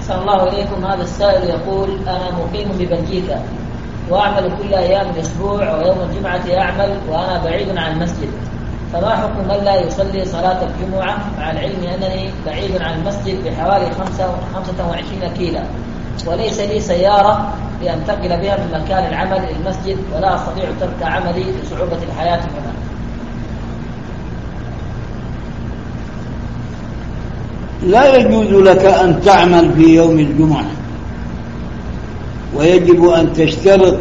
أحسن الله إليكم. هذا السائل يقول: أنا مقيم ببلجيكا وأعمل كل أيام الأسبوع، ويوم الجمعة أعمل وأنا بعيد عن المسجد، فما حكم من لا يصلي صلاة الجمعة مع العلم أنني بعيد عن المسجد بحوالي 25 كيلو، وليس لي سيارة لأنتقل بها من مكان العمل إلى المسجد، ولا أستطيع ترك عملي لصعوبة الحياة هنا؟ لا يجوز لك أن تعمل في يوم الجمعة، ويجب أن تشترط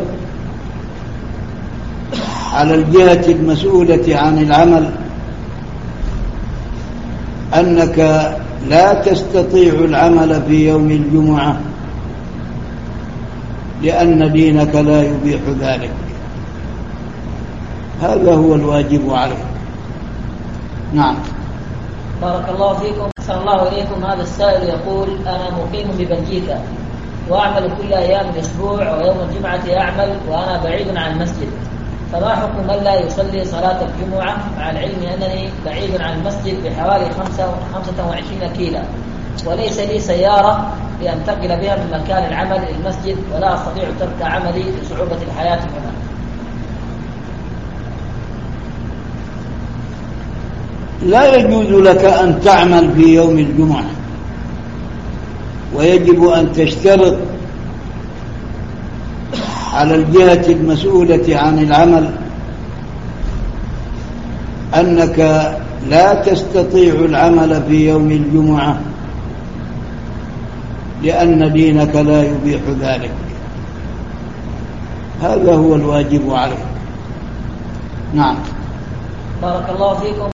على الجهة المسؤولة عن العمل أنك لا تستطيع العمل في يوم الجمعة لأن دينك لا يبيح ذلك. هذا هو الواجب عليك. نعم. بارك الله فيكم. أحسن الله إليكم. هذا السائل يقول: أنا مقيم ببلجيكا وأعمل كل أيام الأسبوع، ويوم الجمعة أعمل وأنا بعيد عن المسجد، فما حكم من لا يصلي صلاة الجمعة مع العلم أنني بعيد عن المسجد بحوالي 25 كيلو، وليس لي سيارة لأنتقل بها من مكان العمل إلى المسجد، ولا أستطيع ترك عملي لصعوبة الحياة هنا؟ لا يجوز لك أن تعمل في يوم الجمعة، ويجب أن تشترط على الجهة المسؤولة عن العمل أنك لا تستطيع العمل في يوم الجمعة لأن دينك لا يبيح ذلك. هذا هو الواجب عليك. نعم. بارك الله فيكم.